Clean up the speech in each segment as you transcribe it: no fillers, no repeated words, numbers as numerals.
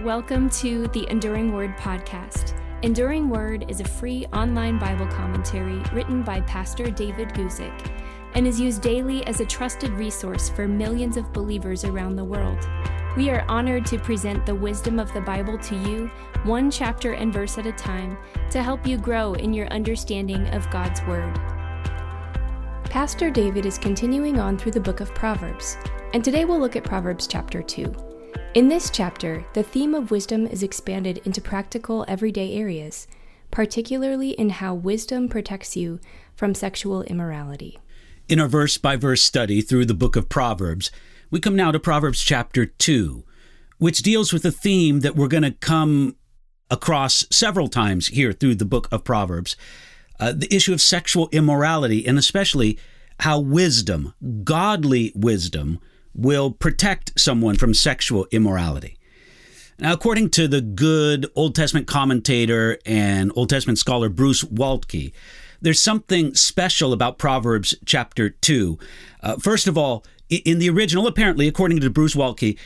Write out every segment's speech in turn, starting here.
Welcome to the Enduring Word podcast. Enduring Word is a free online Bible commentary written by Pastor David Guzik and is used daily as a trusted resource for millions of believers around the world. We are honored to present the wisdom of the Bible to you, one chapter and verse at a time, to help you grow in your understanding of God's Word. Pastor David is continuing on through the book of Proverbs, and today we'll look at Proverbs chapter 2. In this chapter, the theme of wisdom is expanded into practical, everyday areas, particularly in how wisdom protects you from sexual immorality. In our verse-by-verse study through the book of Proverbs, we come now to Proverbs chapter 2, which deals with a theme that we're going to come across several times here through the book of Proverbs, the issue of sexual immorality, and especially how wisdom, godly wisdom, will protect someone from sexual immorality. Now, according to the good Old Testament commentator and Old Testament scholar Bruce Waltke, there's something special about Proverbs chapter 2. First of all, in the original, apparently, according to Bruce Waltke,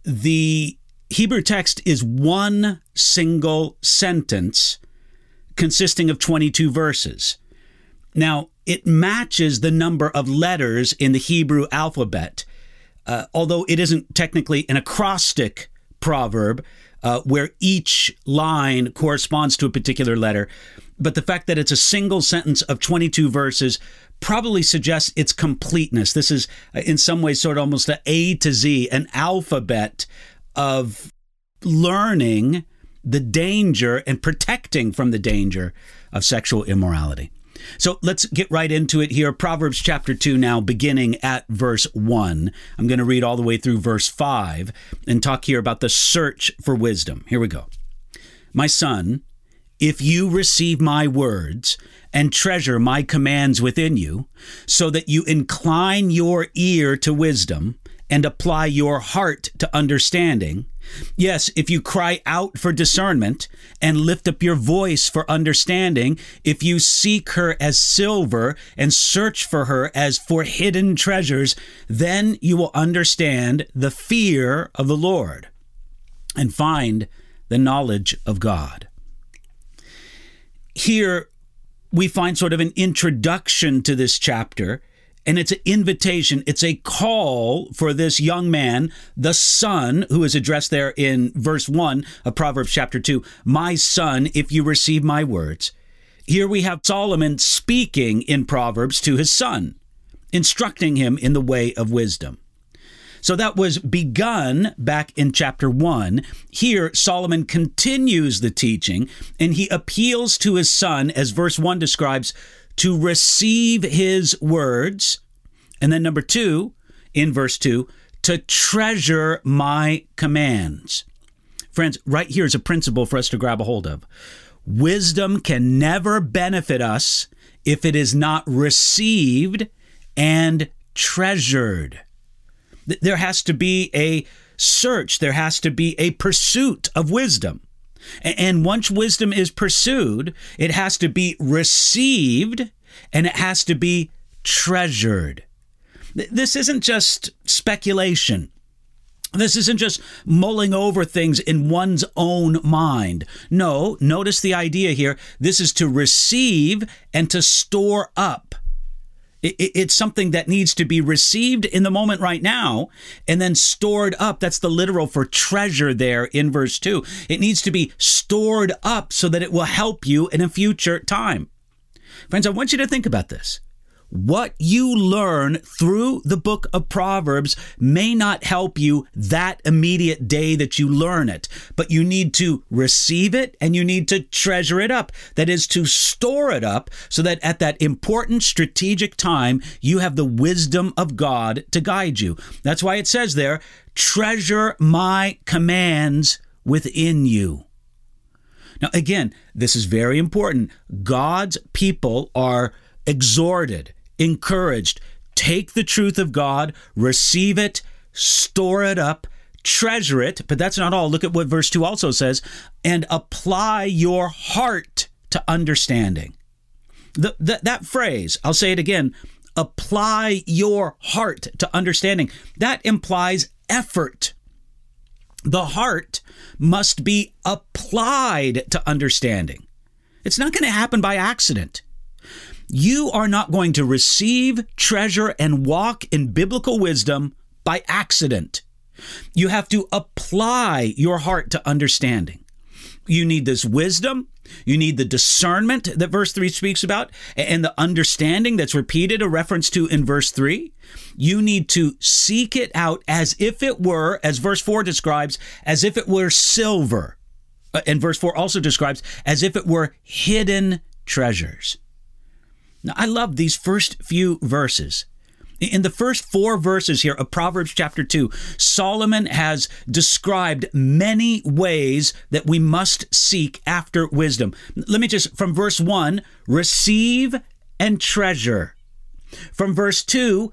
the Hebrew text is one single sentence consisting of 22 verses. Now, it matches the number of letters in the Hebrew alphabet, although it isn't technically an acrostic proverb where each line corresponds to a particular letter. But the fact that it's a single sentence of 22 verses probably suggests its completeness. This is, in some ways, sort of almost an A to Z, an alphabet of learning the danger and protecting from the danger of sexual immorality. So let's get right into it here. Proverbs chapter 2 now, beginning at verse 1. I'm going to read all the way through verse 5 and talk here about the search for wisdom. Here we go. My son, if you receive my words and treasure my commands within you, so that you incline your ear to wisdom and apply your heart to understanding, yes, if you cry out for discernment and lift up your voice for understanding, if you seek her as silver and search for her as for hidden treasures, then you will understand the fear of the Lord and find the knowledge of God. Here we find sort of an introduction to this chapter, and it's an invitation, it's a call for this young man, the son, who is addressed there in verse 1 of Proverbs chapter 2, my son, if you receive my words. Here we have Solomon speaking in Proverbs to his son, instructing him in the way of wisdom. So that was begun back in chapter 1. Here, Solomon continues the teaching, and he appeals to his son, as verse 1 describes, to receive his words. And then number 2, in verse 2, to treasure my commands. Friends, right here is a principle for us to grab a hold of. Wisdom can never benefit us if it is not received and treasured. There has to be a search. There has to be a pursuit of wisdom. And once wisdom is pursued, it has to be received and it has to be treasured. This isn't just speculation. This isn't just mulling over things in one's own mind. No, notice the idea here. This is to receive and to store up. It's something that needs to be received in the moment right now and then stored up. That's the literal for treasure there in verse 2. It needs to be stored up so that it will help you in a future time. Friends, I want you to think about this. What you learn through the book of Proverbs may not help you that immediate day that you learn it, but you need to receive it and you need to treasure it up. That is, to store it up so that at that important strategic time, you have the wisdom of God to guide you. That's why it says there, treasure my commands within you. Now, again, this is very important. God's people are exhorted, encouraged, take the truth of God, receive it, store it up, treasure it. But that's not all. Look at what verse 2 also says, and apply your heart to understanding. That phrase, I'll say it again, apply your heart to understanding. That implies effort. The heart must be applied to understanding. It's not going to happen by accident. You are not going to receive, treasure, and walk in biblical wisdom by accident. You have to apply your heart to understanding. You need this wisdom. You need the discernment that verse 3 speaks about, and the understanding that's repeated, a reference to in verse 3. You need to seek it out as if it were, as verse 4 describes, as if it were silver. And verse 4 also describes as if it were hidden treasures. Now, I love these first few verses. In the first 4 verses here of Proverbs chapter 2, Solomon has described many ways that we must seek after wisdom. Let me just, from verse 1, receive and treasure. From verse 2,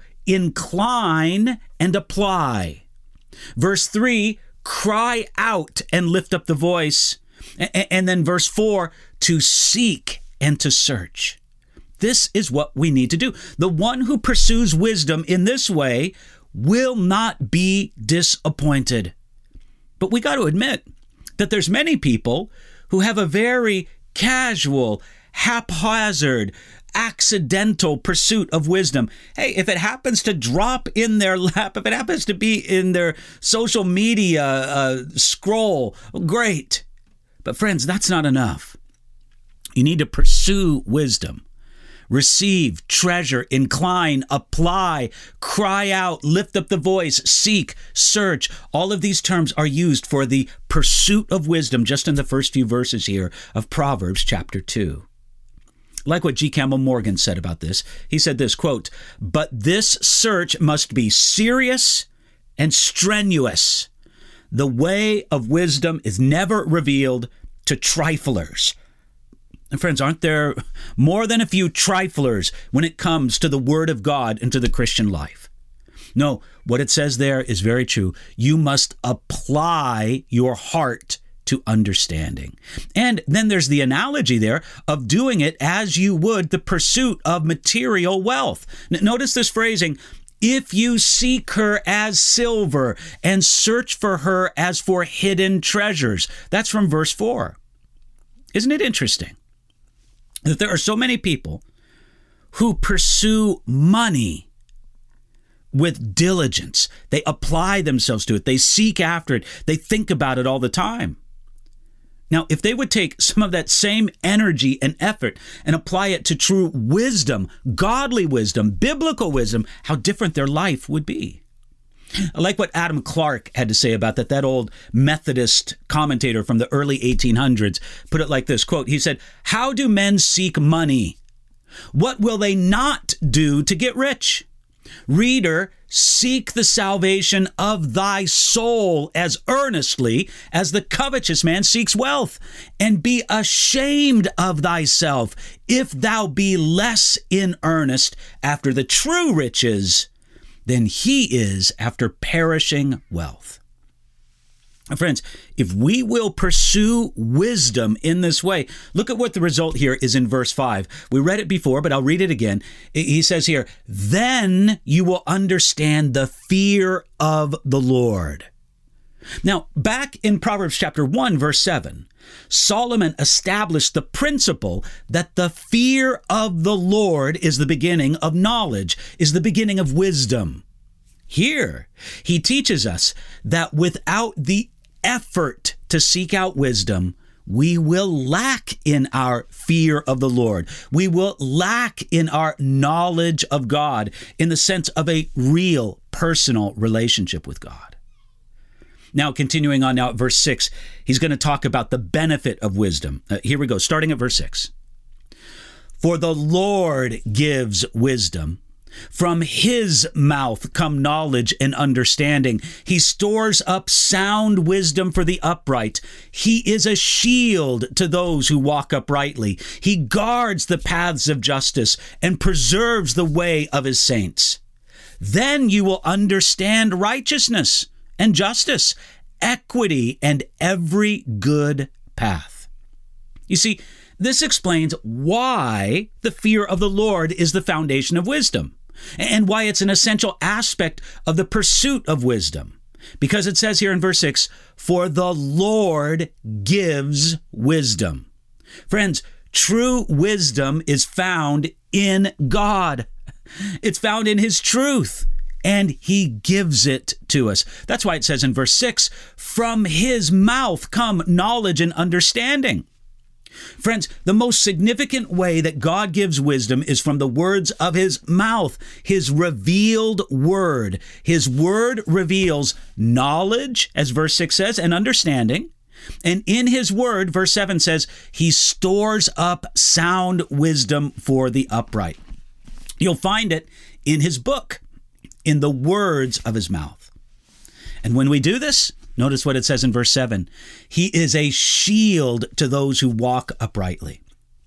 incline and apply. Verse 3, cry out and lift up the voice. And then verse 4, to seek and to search. This is what we need to do. The one who pursues wisdom in this way will not be disappointed. But we got to admit that there's many people who have a very casual, haphazard, accidental pursuit of wisdom. Hey, if it happens to drop in their lap, if it happens to be in their social media scroll, great. But friends, that's not enough. You need to pursue wisdom. Receive, treasure, incline, apply, cry out, lift up the voice, seek, search. All of these terms are used for the pursuit of wisdom just in the first few verses here of Proverbs chapter 2. Like what G. Campbell Morgan said about this, he said this, quote, "But this search must be serious and strenuous. The way of wisdom is never revealed to triflers." And friends, aren't there more than a few triflers when it comes to the Word of God and to the Christian life? No, what it says there is very true. You must apply your heart to understanding. And then there's the analogy there of doing it as you would the pursuit of material wealth. Notice this phrasing, if you seek her as silver and search for her as for hidden treasures. That's from verse 4. Isn't it interesting that there are so many people who pursue money with diligence? They apply themselves to it. They seek after it. They think about it all the time. Now, if they would take some of that same energy and effort and apply it to true wisdom, godly wisdom, biblical wisdom, how different their life would be. I like what Adam Clarke had to say about that. That old Methodist commentator from the early 1800s put it like this, quote, he said, "How do men seek money? What will they not do to get rich? Reader, seek the salvation of thy soul as earnestly as the covetous man seeks wealth, and be ashamed of thyself if thou be less in earnest after the true riches than he is after perishing wealth." Friends, if we will pursue wisdom in this way, look at what the result here is in verse 5. We read it before, but I'll read it again. He says here, "Then you will understand the fear of the Lord." Now, back in Proverbs chapter 1, verse 7, Solomon established the principle that the fear of the Lord is the beginning of knowledge, is the beginning of wisdom. Here, he teaches us that without the effort to seek out wisdom, we will lack in our fear of the Lord. We will lack in our knowledge of God in the sense of a real personal relationship with God. Now, continuing on now at verse 6, he's going to talk about the benefit of wisdom. Here we go, starting at verse 6. "For the Lord gives wisdom. From his mouth come knowledge and understanding. He stores up sound wisdom for the upright. He is a shield to those who walk uprightly. He guards the paths of justice and preserves the way of his saints. Then you will understand righteousness and justice, equity, and every good path." You see, this explains why the fear of the Lord is the foundation of wisdom, and why it's an essential aspect of the pursuit of wisdom. Because it says here in verse 6, for the Lord gives wisdom. Friends, true wisdom is found in God. It's found in his truth, and he gives it to us. That's why it says in verse 6, from his mouth come knowledge and understanding. Friends, the most significant way that God gives wisdom is from the words of his mouth, his revealed word. His word reveals knowledge, as verse 6 says, and understanding. And in his word, verse 7 says, he stores up sound wisdom for the upright. You'll find it in his book, in the words of his mouth. And when we do this, notice what it says in verse 7. He is a shield to those who walk uprightly.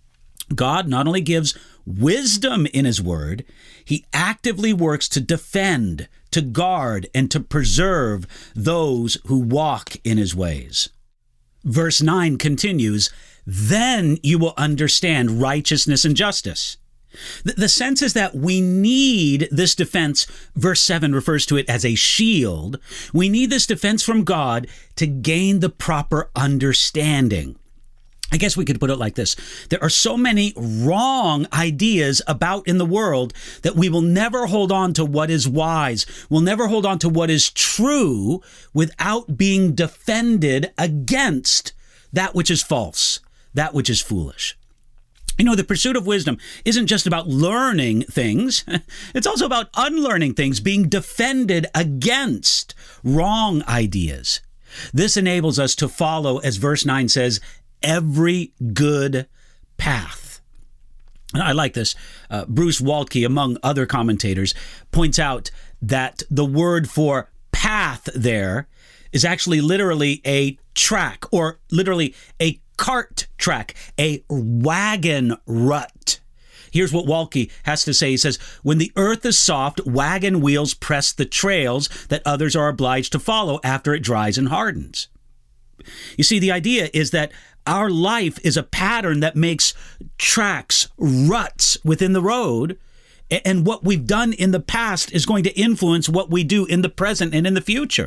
God not only gives wisdom in his word, he actively works to defend, to guard, and to preserve those who walk in his ways. Verse 9 continues, then you will understand righteousness and justice. The sense is that we need this defense. Verse 7 refers to it as a shield. We need this defense from God to gain the proper understanding. I guess we could put it like this. There are so many wrong ideas about in the world that we will never hold on to what is wise. We'll never hold on to what is true without being defended against that which is false, that which is foolish. You know, the pursuit of wisdom isn't just about learning things. It's also about unlearning things, being defended against wrong ideas. This enables us to follow, as verse 9 says, every good path. And I like this. Bruce Waltke, among other commentators, points out that the word for path there is actually literally a track, or literally a cart track, a wagon rut. Here's what Waltke has to say. He says, when the earth is soft, wagon wheels press the trails that others are obliged to follow after it dries and hardens. You see, the idea is that our life is a pattern that makes tracks, ruts within the road, and what we've done in the past is going to influence what we do in the present and in the future.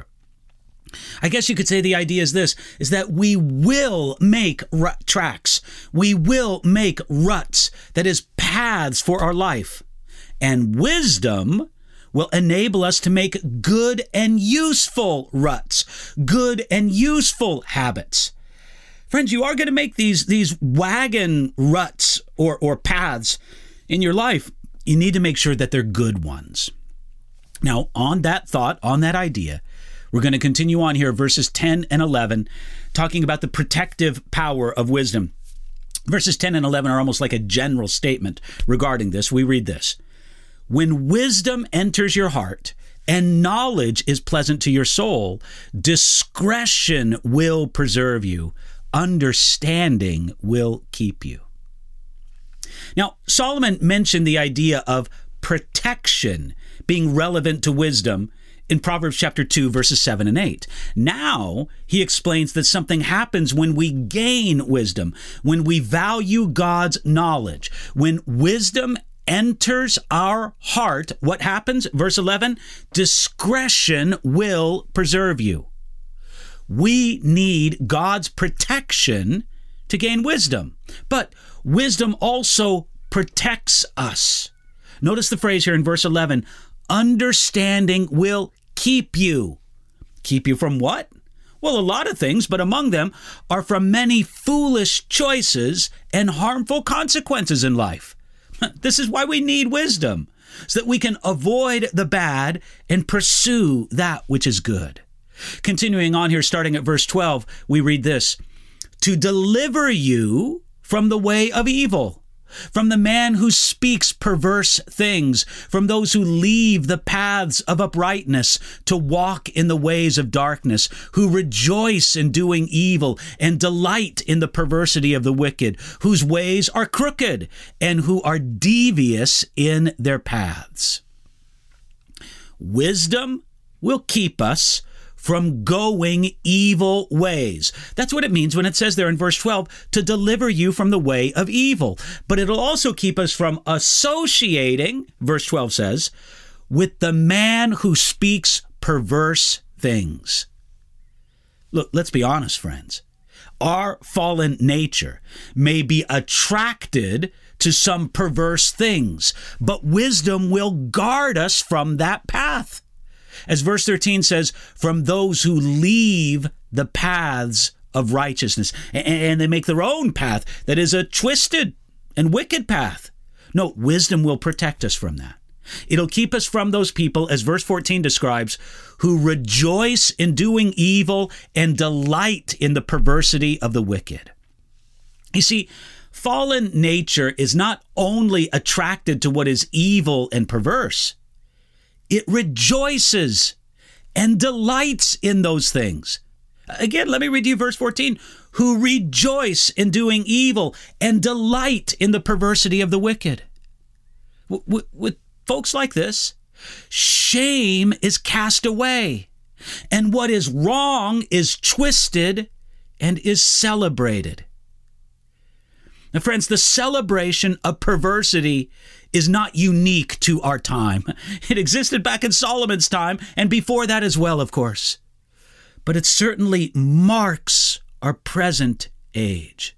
I guess you could say the idea is this, is that we will make tracks. We will make ruts, that is, paths for our life. And wisdom will enable us to make good and useful ruts, good and useful habits. Friends, you are going to make these wagon ruts or paths in your life. You need to make sure that they're good ones. Now, on that thought, on that idea, we're going to continue on here, verses 10 and 11, talking about the protective power of wisdom. Verses 10 and 11 are almost like a general statement regarding this. We read this. When wisdom enters your heart and knowledge is pleasant to your soul, discretion will preserve you. Understanding will keep you. Now, Solomon mentioned the idea of protection being relevant to wisdom in Proverbs chapter 2, verses 7 and 8. Now, he explains that something happens when we gain wisdom, when we value God's knowledge. When wisdom enters our heart, what happens? Verse 11, discretion will preserve you. We need God's protection to gain wisdom, but wisdom also protects us. Notice the phrase here in verse 11, understanding will keep you. Keep you from what? Well, a lot of things, but among them are from many foolish choices and harmful consequences in life. This is why we need wisdom, so that we can avoid the bad and pursue that which is good. Continuing on here, starting at verse 12, we read this, to deliver you from the way of evil, from the man who speaks perverse things, from those who leave the paths of uprightness to walk in the ways of darkness, who rejoice in doing evil and delight in the perversity of the wicked, whose ways are crooked and who are devious in their paths. Wisdom will keep us from going evil ways. That's what it means when it says there in verse 12, to deliver you from the way of evil. But it'll also keep us from associating, verse 12 says, with the man who speaks perverse things. Look, let's be honest, friends. Our fallen nature may be attracted to some perverse things, but wisdom will guard us from that path. As verse 13 says, from those who leave the paths of righteousness, and they make their own path that is a twisted and wicked path. No, wisdom will protect us from that. It'll keep us from those people, as verse 14 describes, who rejoice in doing evil and delight in the perversity of the wicked. You see, fallen nature is not only attracted to what is evil and perverse, it rejoices and delights in those things. Again, let me read you verse 14. Who rejoice in doing evil and delight in the perversity of the wicked. With folks like this, shame is cast away, and what is wrong is twisted and is celebrated. Now, friends, the celebration of perversity is not unique to our time. It existed back in Solomon's time, and before that as well, of course. But it certainly marks our present age.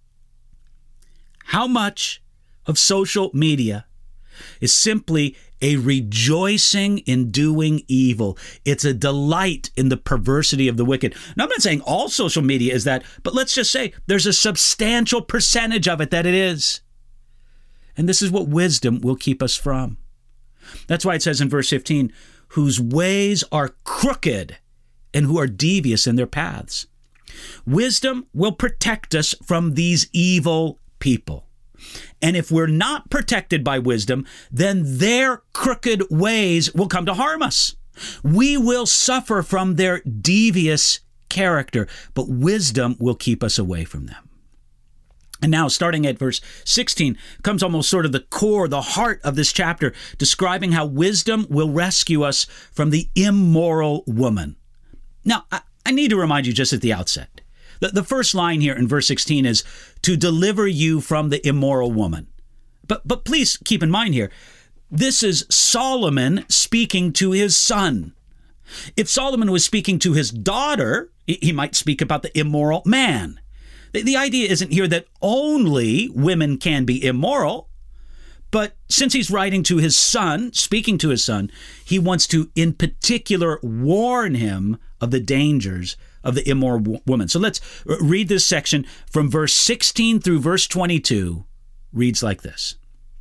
How much of social media is simply a rejoicing in doing evil? It's a delight in the perversity of the wicked. Now, I'm not saying all social media is that, but let's just say there's a substantial percentage of it that it is. And this is what wisdom will keep us from. That's why it says in verse 15, whose ways are crooked and who are devious in their paths. Wisdom will protect us from these evil people. And if we're not protected by wisdom, then their crooked ways will come to harm us. We will suffer from their devious character, but wisdom will keep us away from them. And now, starting at verse 16, comes almost sort of the core, the heart of this chapter, describing how wisdom will rescue us from the immoral woman. Now, I need to remind you just at the outset, the first line here in verse 16 is to deliver you from the immoral woman. But please keep in mind here, this is Solomon speaking to his son. If Solomon was speaking to his daughter, he might speak about the immoral man. The idea isn't here that only women can be immoral, but since he's writing to his son, speaking to his son, he wants to, in particular, warn him of the dangers of the immoral woman. So let's read this section from verse 16 through verse 22. Reads like this.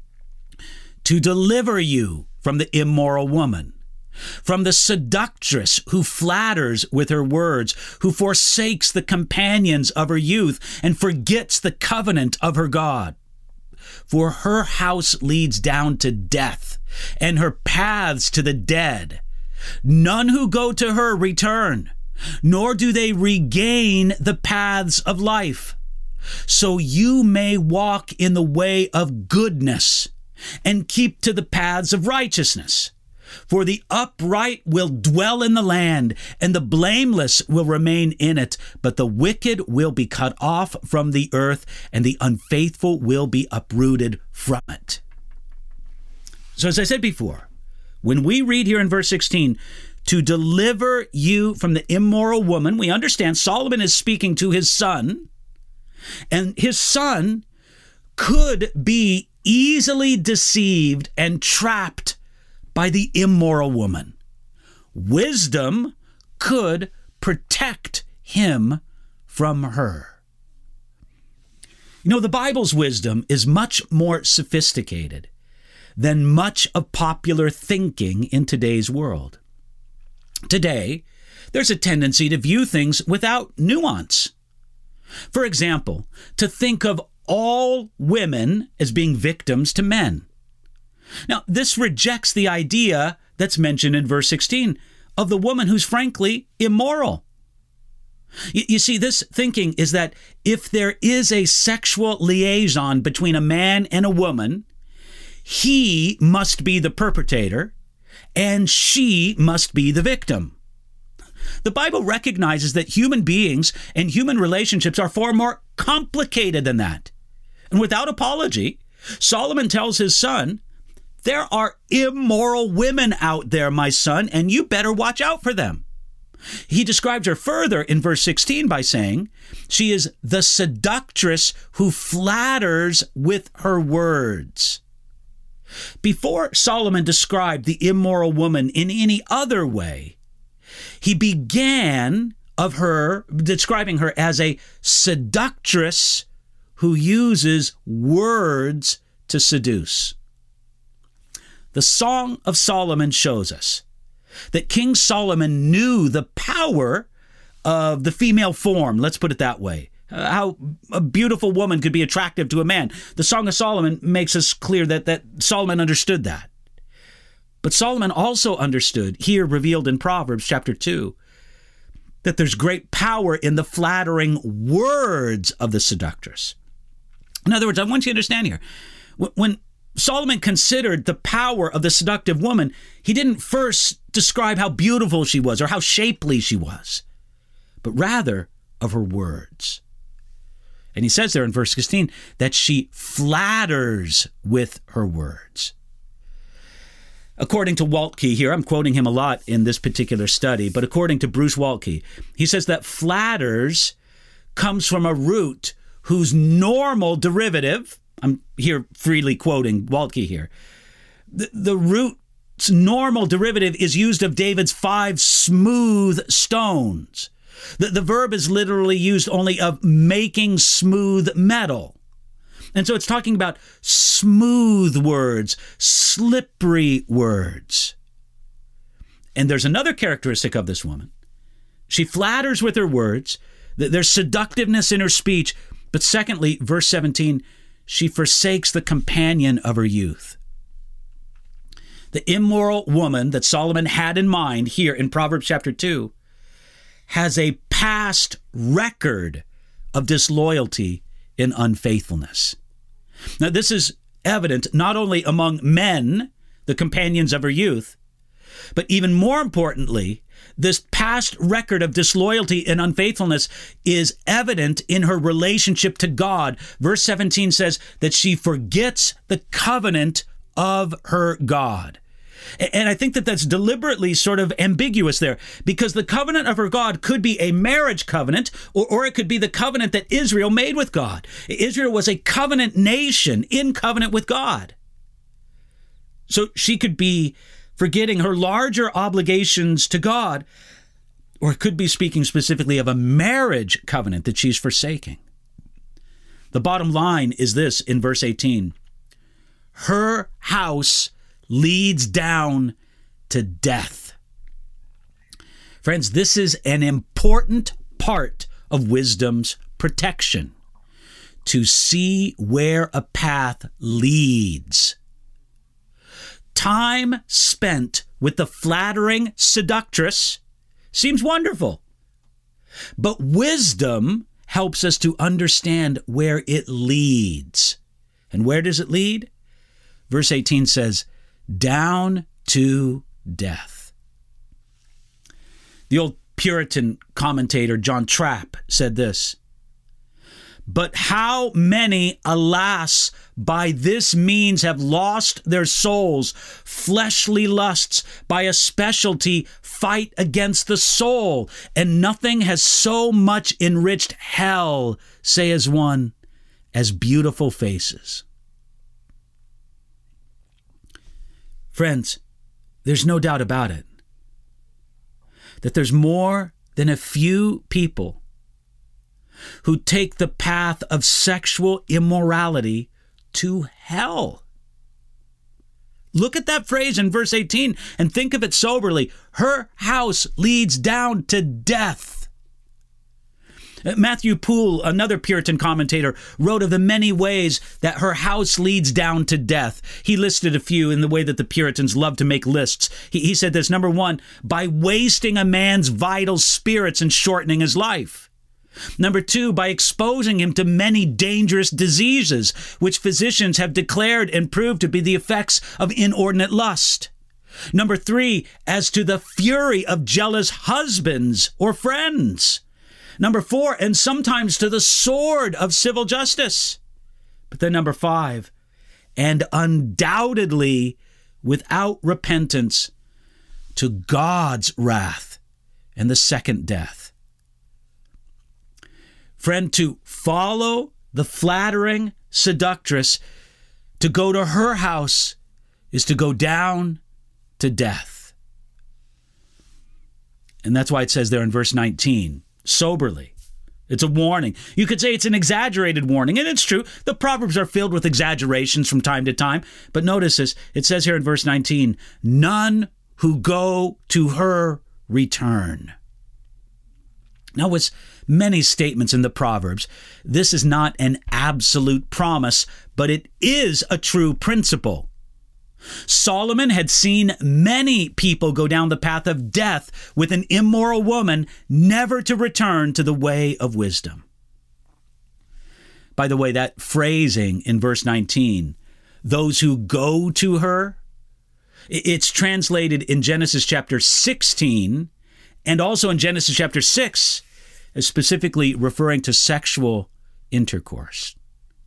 To deliver you from the immoral woman, from the seductress who flatters with her words, who forsakes the companions of her youth and forgets the covenant of her God. For her house leads down to death, and her paths to the dead. None who go to her return, nor do they regain the paths of life. So you may walk in the way of goodness and keep to the paths of righteousness. For the upright will dwell in the land, and the blameless will remain in it. But the wicked will be cut off from the earth, and the unfaithful will be uprooted from it. So as I said before, when we read here in verse 16, to deliver you from the immoral woman, we understand Solomon is speaking to his son, and his son could be easily deceived and trapped by the immoral woman. Wisdom could protect him from her. You know, the Bible's wisdom is much more sophisticated than much of popular thinking in today's world. Today, there's a tendency to view things without nuance. For example, to think of all women as being victims to men. Now, this rejects the idea that's mentioned in verse 16 of the woman who's frankly immoral. You see, this thinking is that if there is a sexual liaison between a man and a woman, he must be the perpetrator and she must be the victim. The Bible recognizes that human beings and human relationships are far more complicated than that. And without apology, Solomon tells his son, there are immoral women out there, my son, and you better watch out for them. He describes her further in verse 16 by saying, she is the seductress who flatters with her words. Before Solomon described the immoral woman in any other way, he began of her, describing her as a seductress who uses words to seduce. The Song of Solomon shows us that King Solomon knew the power of the female form, let's put it that way, how a beautiful woman could be attractive to a man. The Song of Solomon makes us clear that Solomon understood that. But Solomon also understood, here revealed in Proverbs chapter 2, that there's great power in the flattering words of the seductress. In other words, I want you to understand here, when Solomon considered the power of the seductive woman, he didn't first describe how beautiful she was or how shapely she was, but rather of her words. And he says there in verse 16 that she flatters with her words. According to Waltke here, I'm quoting him a lot in this particular study, but according to Bruce Waltke, he says that flatters comes from a root whose normal derivative, I'm here freely quoting Waltke here, the root's normal derivative is used of David's 5 smooth stones. The verb is literally used only of making smooth metal. And so it's talking about smooth words, slippery words. And there's another characteristic of this woman. She flatters with her words. There's seductiveness in her speech. But secondly, verse 17, she forsakes the companion of her youth. The immoral woman that Solomon had in mind here in Proverbs chapter 2 has a past record of disloyalty and unfaithfulness. Now, this is evident not only among men, the companions of her youth, but even more importantly, this past record of disloyalty and unfaithfulness is evident in her relationship to God. Verse 17 says that she forgets the covenant of her God. And I think that that's deliberately sort of ambiguous there, because the covenant of her God could be a marriage covenant, or it could be the covenant that Israel made with God. Israel was a covenant nation in covenant with God. So she could be forgetting her larger obligations to God, or it could be speaking specifically of a marriage covenant that she's forsaking. The bottom line is this in verse 18. Her house leads down to death. Friends, this is an important part of wisdom's protection, to see where a path leads. Time spent with the flattering seductress seems wonderful, but wisdom helps us to understand where it leads. And where does it lead? Verse 18 says, down to death. The old Puritan commentator John Trapp said this, but how many, alas, by this means have lost their souls. Fleshly lusts by a specialty fight against the soul, and nothing has so much enriched hell, say as one, as beautiful faces. Friends, there's no doubt about it that there's more than a few people who take the path of sexual immorality to hell. Look at that phrase in verse 18 and think of it soberly. Her house leads down to death. Matthew Poole, another Puritan commentator, wrote of the many ways that her house leads down to death. He listed a few in the way that the Puritans love to make lists. He said this, number 1, by wasting a man's vital spirits and shortening his life. Number 2, by exposing him to many dangerous diseases, which physicians have declared and proved to be the effects of inordinate lust. Number 3, as to the fury of jealous husbands or friends. Number 4, and sometimes to the sword of civil justice. But then number 5, and undoubtedly without repentance to God's wrath and the second death. Friend, to follow the flattering seductress, to go to her house, is to go down to death. And that's why it says there in verse 19, soberly. It's a warning. You could say it's an exaggerated warning, and it's true. The Proverbs are filled with exaggerations from time to time. But notice this. It says here in verse 19, none who go to her return. Now, with many statements in the Proverbs, this is not an absolute promise, but it is a true principle. Solomon had seen many people go down the path of death with an immoral woman, never to return to the way of wisdom. By the way, that phrasing in verse 19, those who go to her, it's translated in Genesis chapter 16 and also in Genesis chapter 6 as specifically referring to sexual intercourse.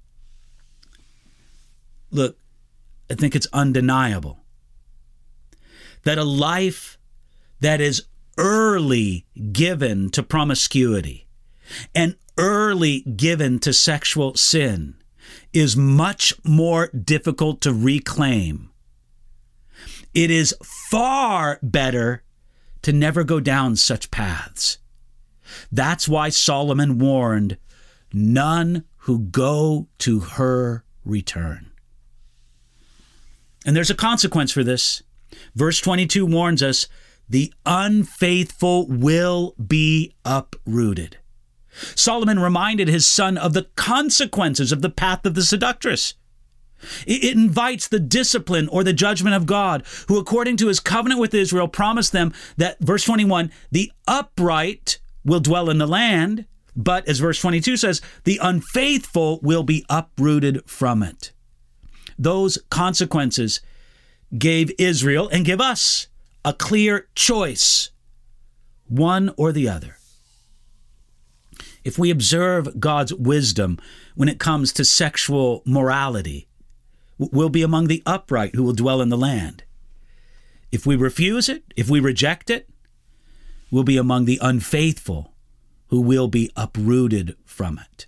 Look, I think it's undeniable that a life that is early given to promiscuity and early given to sexual sin is much more difficult to reclaim. It is far better to never go down such paths. That's why Solomon warned, none who go to her return. And there's a consequence for this. Verse 22 warns us, the unfaithful will be uprooted. Solomon reminded his son of the consequences of the path of the seductress. It invites the discipline or the judgment of God, who according to his covenant with Israel promised them that, verse 21, the upright will dwell in the land, but as verse 22 says, the unfaithful will be uprooted from it. Those consequences gave Israel and give us a clear choice, one or the other. If we observe God's wisdom when it comes to sexual morality, we'll be among the upright who will dwell in the land. If we refuse it, if we reject it, we'll be among the unfaithful who will be uprooted from it.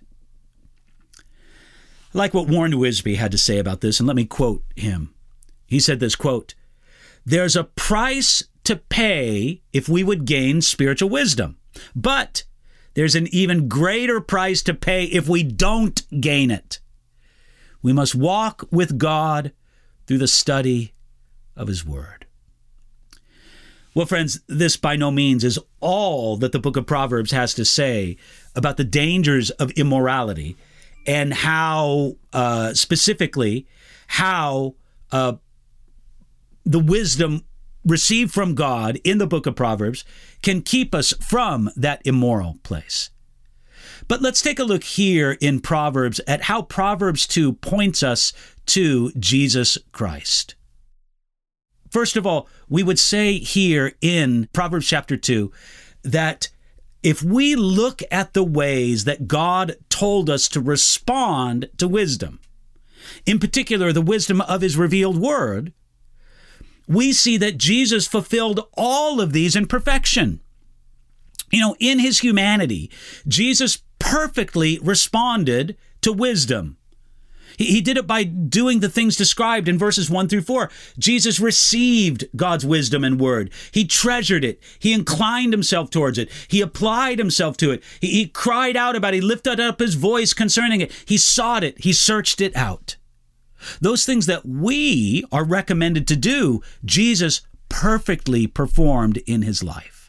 I like what Warren Wiersbe had to say about this, and let me quote him. He said this, quote, "There's a price to pay if we would gain spiritual wisdom, but there's an even greater price to pay if we don't gain it. We must walk with God through the study of his word." Well, friends, this by no means is all that the book of Proverbs has to say about the dangers of immorality and how, specifically, how the wisdom received from God in the book of Proverbs can keep us from that immoral place. But let's take a look here in Proverbs at how Proverbs 2 points us to Jesus Christ. First of all, we would say here in Proverbs chapter 2 that if we look at the ways that God told us to respond to wisdom, in particular the wisdom of his revealed word, we see that Jesus fulfilled all of these in perfection. In his humanity, Jesus perfectly responded to wisdom. He did it by doing the things described in verses 1 through 4. Jesus received God's wisdom and word. He treasured it. He inclined himself towards it. He applied himself to it. He cried out about it. He lifted up his voice concerning it. He sought it. He searched it out. Those things that we are recommended to do, Jesus perfectly performed in his life.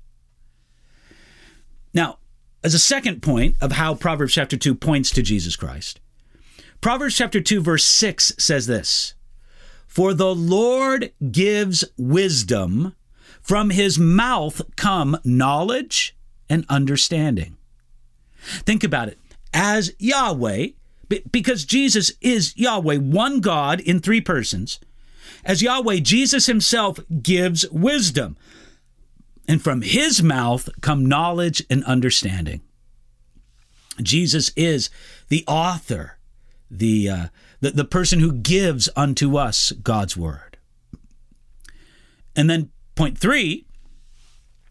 Now, as a second point of how Proverbs chapter 2 points to Jesus Christ, Proverbs chapter 2 verse 6 says this, "For the Lord gives wisdom, from his mouth come knowledge and understanding." Think about it. As Yahweh, because Jesus is Yahweh, one God in three persons, as Yahweh, Jesus himself gives wisdom. And from his mouth come knowledge and understanding. Jesus is the author, the person who gives unto us God's word. And then point 3,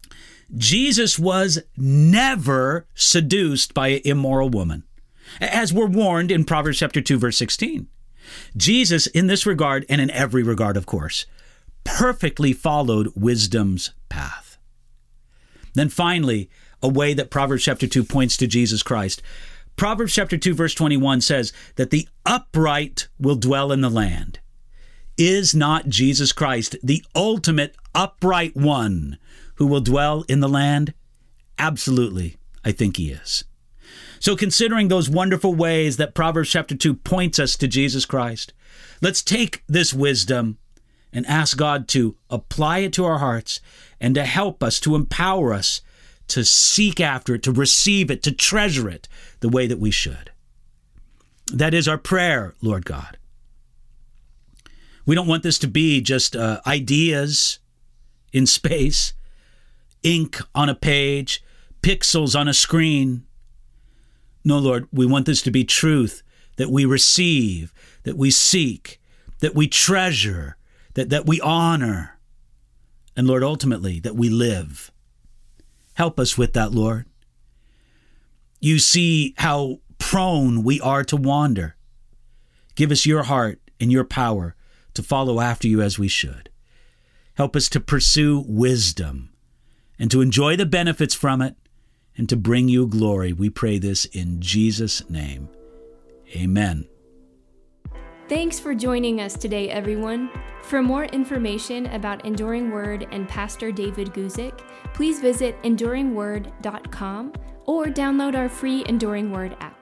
Jesus was never seduced by an immoral woman, as we're warned in Proverbs chapter 2, verse 16. Jesus, in this regard, and in every regard, of course, perfectly followed wisdom's path. Then finally, a way that Proverbs chapter 2 points to Jesus Christ. Proverbs chapter 2, verse 21 says that the upright will dwell in the land. Is not Jesus Christ the ultimate upright one who will dwell in the land? Absolutely, I think he is. So considering those wonderful ways that Proverbs chapter 2 points us to Jesus Christ, let's take this wisdom and ask God to apply it to our hearts and to help us, to empower us to seek after it, to receive it, to treasure it the way that we should. That is our prayer, Lord God. We don't want this to be just ideas in space, ink on a page, pixels on a screen. No, Lord, we want this to be truth that we receive, that we seek, that we treasure, that we honor, and Lord, ultimately, that we live. Help us with that, Lord. You see how prone we are to wander. Give us your heart and your power to follow after you as we should. Help us to pursue wisdom and to enjoy the benefits from it and to bring you glory. We pray this in Jesus' name. Amen. Thanks for joining us today, everyone. For more information about Enduring Word and Pastor David Guzik, please visit enduringword.com or download our free Enduring Word app.